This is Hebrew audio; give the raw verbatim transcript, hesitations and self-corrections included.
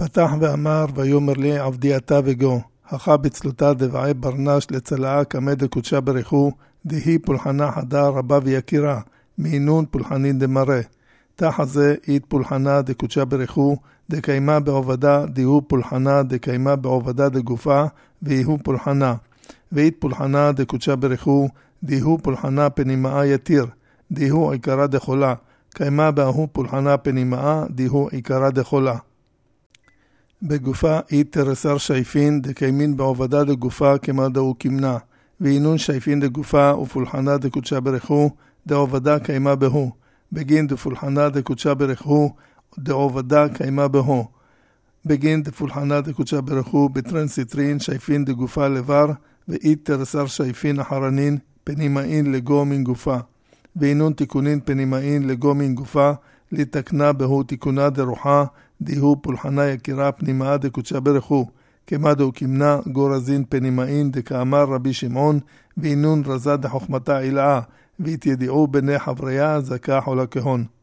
פתח ואמר, ויאמר לי עבדי אתה וגו, הכא בצלותה דבעי ברנש לצלעה קמא דקודשה ברכו, דהי פולחנה חדה רבה ויקירה, מינון פולחנין דמראה. תחה זה אית פולחנה דקודשה ברכו, דקיימה בעובדה, דהו פולחנה דקיימה בעובדה דגופה, ויהו פולחנה. ואית פולחנה דקודשה ברכו, דהו פולחנה פנימאה יתיר, דהו עיקרה דחולה, קיימה באהו פולחנה פנימאה, דהו עיקרה דחולה. בגופה אית תרסר שייפין, דקיימין בעובדה דגופה כמה דהו כמנה, ואינון שייפין דגופה ופולחנה דקודשה ברכו, דעובדה קיימה בהו, בגין דפולחנה דקודשה ברכו, דעובדה קיימה בהו. בגין דפולחנה דקודשה ברכו, בטרנסיטרין שייפין דגופה לבר, ואית תרסר שייפין אחרנין, פנימאין לגו מן גופה. ואינון תיקונין פנימאין לגו מן גופה, לתקנה בהו תיקונה דרוחה, דהו פולחנה יקירה פנימאה דקודשה ברכו, כמה דהו כמנה גורזין פנימאין דקאמר רבי שמעון, ואינון רזה דחוכמתה עילאה, והתיידעו בני חבריה זכה חולה כהון.